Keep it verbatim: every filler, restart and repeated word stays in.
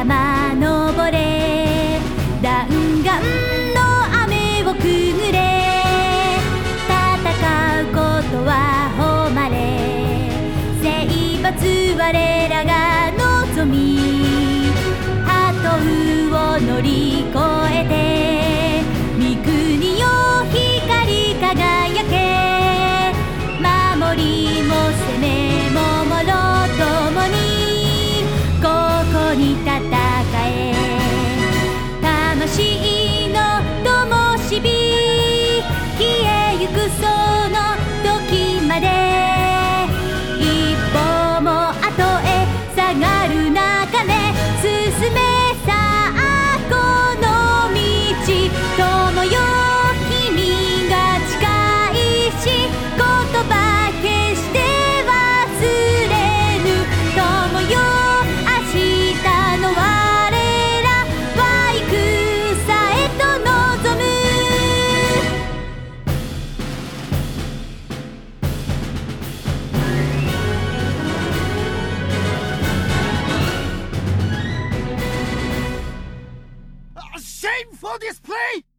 山登れ、弾丸の雨をくぐれ、戦うことは誉れ、征伐我らが望み、鳩を乗り越えて三国よ光り輝け、守りも攻めももろともにここに戦え、魂の灯火消えゆくその時まで、一歩も後へ下がるなかね、進めさあこの道、友よ君が近いし、言葉決して忘れぬ、友よ明日の我らは戦へと望む。 Shame for this play!